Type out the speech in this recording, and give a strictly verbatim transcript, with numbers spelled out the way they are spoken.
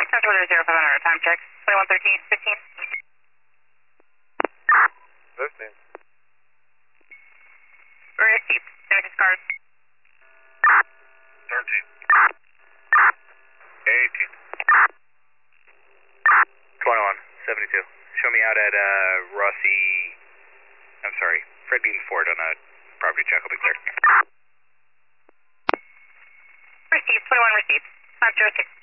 Central zero five hundred, time check, twenty-one thirteen, fifteen. fifteen. Received, damage card. thirteen. eighteen. twenty-one, seventy-two. Show me out at uh, Rossi, I'm sorry, Fred Beaton Ford on a property check. I'll be clear. Received, twenty-one received. five zero six.